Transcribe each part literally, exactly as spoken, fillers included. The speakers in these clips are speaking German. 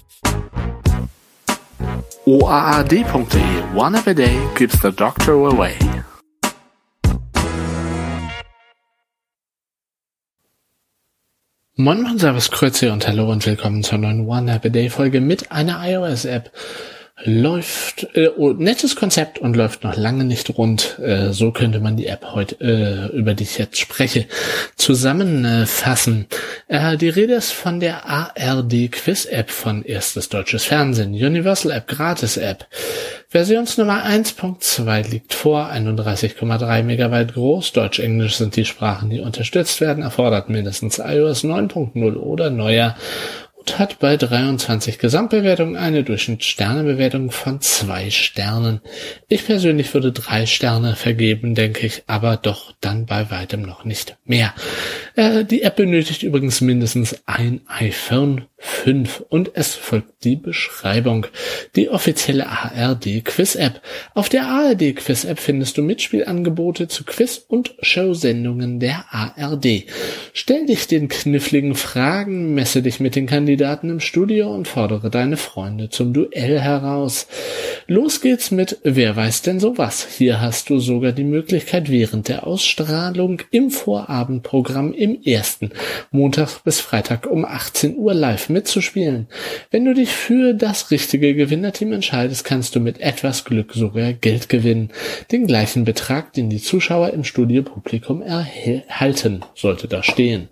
O A A D punkt de. One app a day keeps the doctor away. Moin Moin, Servus, Grüezi und Hallo und willkommen zur neuen One App a Day Folge mit einer iOS-App. Läuft, äh, oh, nettes Konzept und läuft noch lange nicht rund. Äh, so könnte man die App heute, äh, über die ich jetzt spreche, zusammenfassen. Äh, die Rede ist von der A R D-Quiz-App von Erstes Deutsches Fernsehen, Universal App, Gratis-App. Versionsnummer eins Punkt zwei liegt vor, einunddreißig Komma drei Megabyte groß, Deutsch-Englisch sind die Sprachen, die unterstützt werden, erfordert mindestens iOS neun Punkt null oder neuer. Und hat bei dreiundzwanzig Gesamtbewertungen eine Durchschnittssternebewertung von zwei Sternen. Ich persönlich würde drei Sterne vergeben, denke ich, aber doch dann bei weitem noch nicht mehr. Äh, die App benötigt übrigens mindestens ein iPhone fünf und es folgt die Beschreibung. Die offizielle A R D-Quiz-App. Auf der A R D-Quiz-App findest du Mitspielangebote zu Quiz- und Showsendungen der A R D. Stell dich den kniffligen Fragen, messe dich mit den Kandidaten im Studio und fordere deine Freunde zum Duell heraus. Los geht's mit Wer weiß denn sowas? Hier hast du sogar die Möglichkeit, während der Ausstrahlung im Vorabendprogramm im ersten Montag bis Freitag um achtzehn Uhr live mitzuspielen. Wenn du dich für das richtige Gewinnerteam entscheidest, kannst du mit etwas Glück sogar Geld gewinnen. Den gleichen Betrag, den die Zuschauer im Studiopublikum erhalten, sollte da stehen.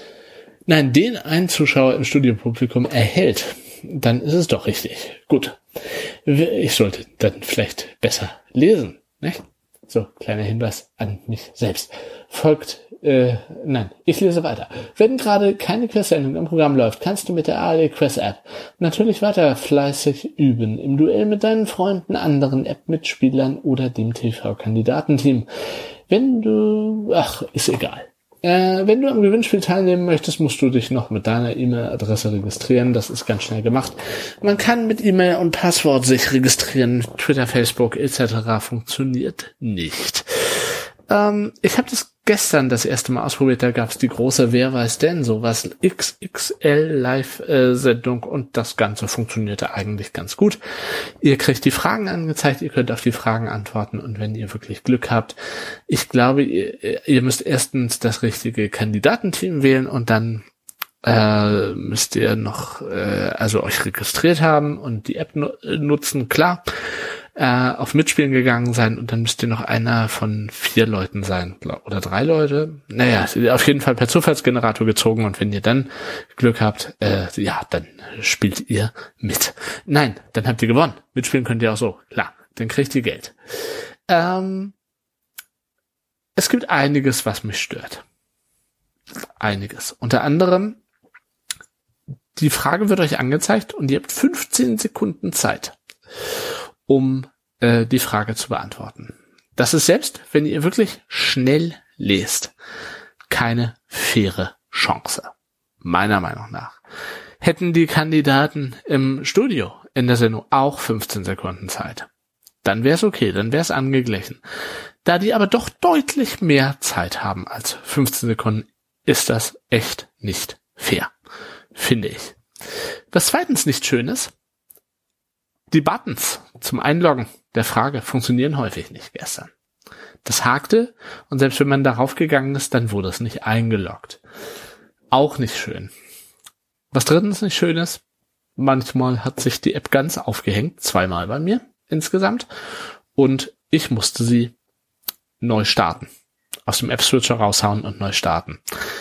Nein, den ein Zuschauer im Studiopublikum erhält, dann ist es doch richtig. Gut. Ich sollte dann vielleicht besser lesen, nicht? So, kleiner Hinweis an mich selbst. Folgt, äh, nein, ich lese weiter. Wenn gerade keine Quiz-Sendung im Programm läuft, kannst du mit der A R D-Quiz-App natürlich weiter fleißig üben. Im Duell mit deinen Freunden, anderen App-Mitspielern oder dem T V-Kandidatenteam. Wenn du, ach, ist egal. Äh, wenn du am Gewinnspiel teilnehmen möchtest, musst du dich noch mit deiner E-Mail-Adresse registrieren. Das ist ganz schnell gemacht. Man kann mit E-Mail und Passwort sich registrieren. Twitter, Facebook et cetera funktioniert nicht. Ähm, ich habe das gestern das erste Mal ausprobiert. Da gab es die große Wer weiß denn sowas X X L-Live-Sendung und das Ganze funktionierte eigentlich ganz gut. Ihr kriegt die Fragen angezeigt, ihr könnt auf die Fragen antworten und wenn ihr wirklich Glück habt, ich glaube, ihr, ihr müsst erstens das richtige Kandidatenteam wählen und dann äh, müsst ihr noch äh, also euch registriert haben und die App nu- nutzen, klar. Äh, auf Mitspielen gegangen sein und dann müsst ihr noch einer von vier Leuten sein, oder drei Leute. Naja, auf jeden Fall per Zufallsgenerator gezogen und wenn ihr dann Glück habt, äh, ja, dann spielt ihr mit. Nein, dann habt ihr gewonnen. Mitspielen könnt ihr auch so, klar, dann kriegt ihr Geld. Ähm, es gibt einiges, was mich stört. Einiges. Unter anderem, die Frage wird euch angezeigt und ihr habt fünfzehn Sekunden Zeit, um äh, die Frage zu beantworten. Das ist selbst, wenn ihr wirklich schnell lest, keine faire Chance. Meiner Meinung nach. Hätten die Kandidaten im Studio in der Sendung auch fünfzehn Sekunden Zeit, dann wäre es okay, dann wäre es angeglichen. Da die aber doch deutlich mehr Zeit haben als fünfzehn Sekunden, ist das echt nicht fair, finde ich. Was zweitens nicht schön ist, die Buttons zum Einloggen der Frage funktionieren häufig nicht gestern. Das hakte und selbst wenn man darauf gegangen ist, dann wurde es nicht eingeloggt. Auch nicht schön. Was drittens nicht schön ist, manchmal hat sich die App ganz aufgehängt, zweimal bei mir insgesamt, und ich musste sie neu starten. Aus dem App-Switcher raushauen und neu starten.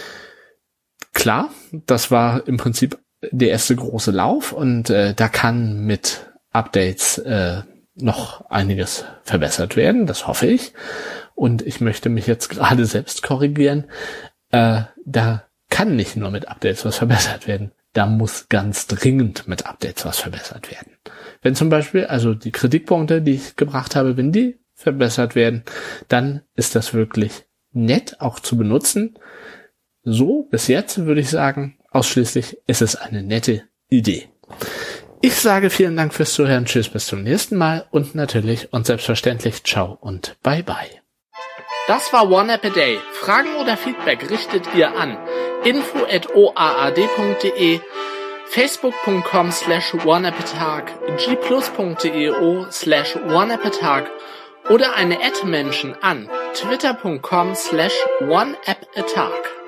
Klar, das war im Prinzip der erste große Lauf und äh, da kann mit Updates äh, noch einiges verbessert werden, das hoffe ich. Und ich möchte mich jetzt gerade selbst korrigieren. Äh, da kann nicht nur mit Updates was verbessert werden, da muss ganz dringend mit Updates was verbessert werden. Wenn zum Beispiel, also die Kritikpunkte, die ich gebracht habe, wenn die verbessert werden, dann ist das wirklich nett auch zu benutzen. So, bis jetzt würde ich sagen, ausschließlich ist es eine nette Idee. Ich sage vielen Dank fürs Zuhören, tschüss, bis zum nächsten Mal und natürlich und selbstverständlich ciao und bye bye. Das war One App a Day. Fragen oder Feedback richtet ihr an info at o a a d punkt de. facebook.com slash oneappatag, gplus.deo slash oneappatag oder eine Ad-Menschen an twitter.com slash oneappatag.